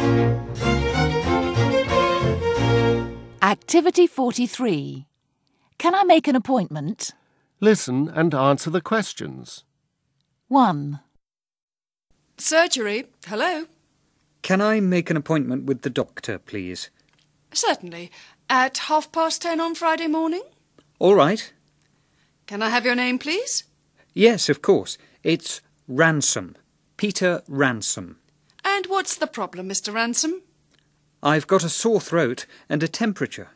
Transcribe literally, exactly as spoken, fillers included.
Activity forty-three. Can I make an appointment? Listen and answer the questions. one. Surgery. Hello. Can I make an appointment with the doctor, please? Certainly. At half past ten on Friday morning? All right. Can I have your name, please? Yes, of course. It's Ransom. Peter Ransom. And what's the problem, Mister Ransom? I've got a sore throat and a temperature.